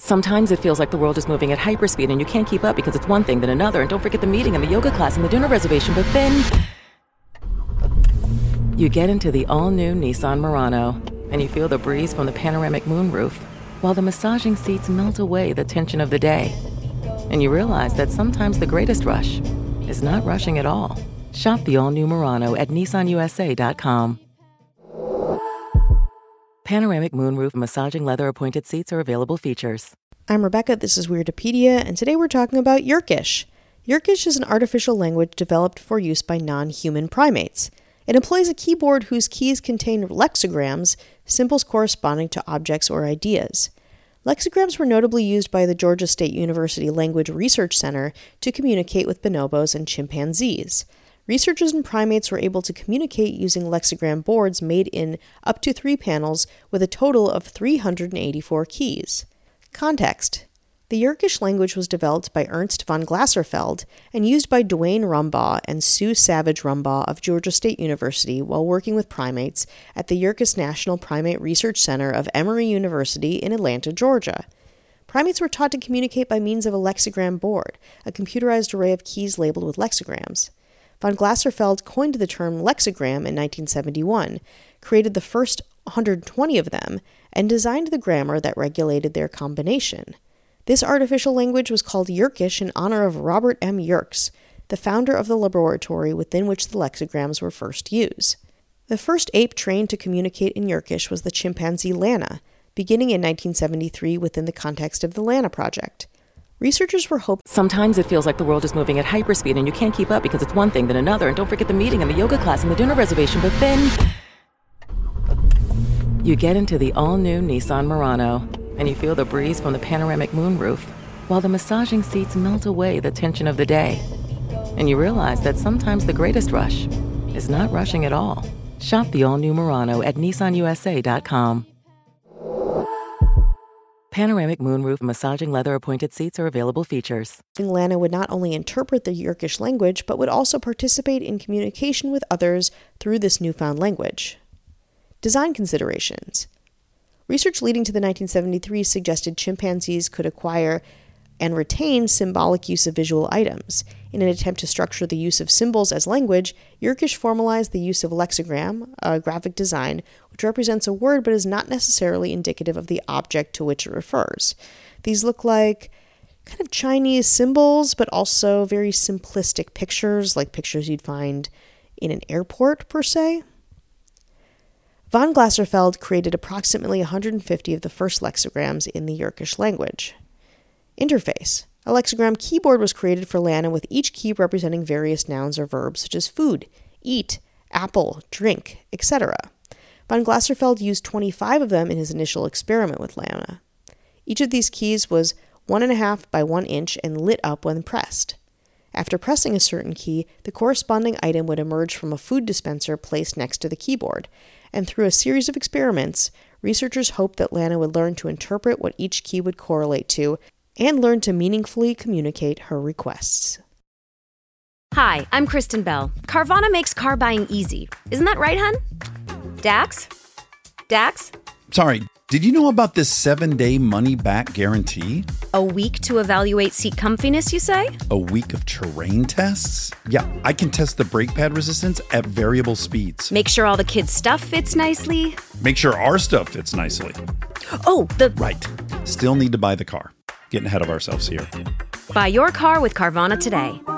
Sometimes it feels like the world is moving at hyperspeed and you can't keep up because it's one thing then another. And don't forget the meeting and the yoga class and the dinner reservation. But then you get into the all-new Nissan Murano and you feel the breeze from the panoramic moonroof while the massaging seats melt away the tension of the day. And you realize that sometimes the greatest rush is not rushing at all. Shop the all-new Murano at nissanusa.com. Panoramic moonroof massaging leather-appointed seats are available features. I'm Rebecca, this is Weirdopedia, and today we're talking about Yerkish. Yerkish is an artificial language developed for use by non-human primates. It employs a keyboard whose keys contain lexicograms, symbols corresponding to objects or ideas. Lexicograms were notably used by the Georgia State University Language Research Center to communicate with bonobos and chimpanzees. Researchers and primates were able to communicate using lexigram boards made in up to 3 panels with a total of 384 keys. Context: the Yerkish language was developed by Ernst von Glaserfeld and used by Duane Rumbaugh and Sue Savage Rumbaugh of Georgia State University while working with primates at the Yerkes National Primate Research Center of Emory University in Atlanta, Georgia. Primates were taught to communicate by means of a lexigram board, a computerized array of keys labeled with lexicograms. Von Glaserfeld coined the term lexigram in 1971, created the first 120 of them, and designed the grammar that regulated their combination. This artificial language was called Yerkish in honor of Robert M. Yerkes, the founder of the laboratory within which the lexicograms were first used. The first ape trained to communicate in Yerkish was the chimpanzee Lana, beginning in 1973 within the context of the Lana Project. Researchers were hoping... Sometimes it feels like the world is moving at hyperspeed and you can't keep up because it's one thing then another. And don't forget the meeting and the yoga class and the dinner reservation. But then you get into the all-new Nissan Murano and you feel the breeze from the panoramic moonroof while the massaging seats melt away the tension of the day. And you realize that sometimes the greatest rush is not rushing at all. Shop the all-new Murano at nissanusa.com. Panoramic moonroof massaging leather-appointed seats are available features. Lana would not only interpret the Yerkish language, but would also participate in communication with others through this newfound language. Design considerations. Research leading to the 1973 suggested chimpanzees could acquire and retain symbolic use of visual items. In an attempt to structure the use of symbols as language, Yerkish formalized the use of lexigram, a graphic design which represents a word but is not necessarily indicative of the object to which it refers. These look like kind of Chinese symbols, but also very simplistic pictures, like pictures you'd find in an airport, per se. Von Glaserfeld created approximately 150 of the first lexicograms in the Yerkish language. Interface. A lexigram keyboard was created for Lana with each key representing various nouns or verbs such as food, eat, apple, drink, etc. Von Glaserfeld used 25 of them in his initial experiment with Lana. Each of these keys was 1.5 by 1 inch and lit up when pressed. After pressing a certain key, the corresponding item would emerge from a food dispenser placed next to the keyboard, and through a series of experiments, researchers hoped that Lana would learn to interpret what each key would correlate to and learn to meaningfully communicate her requests. Hi, I'm Kristen Bell. Carvana makes car buying easy. Isn't that right, hun? Dax? Dax? Sorry, did you know about this 7-day money-back guarantee? A week to evaluate seat comfiness, you say? A week of terrain tests? Yeah, I can test the brake pad resistance at variable speeds. Make sure all the kids' stuff fits nicely. Make sure our stuff fits nicely. Oh, Right. Still need to buy the car. Getting ahead of ourselves here. Buy your car with Carvana today.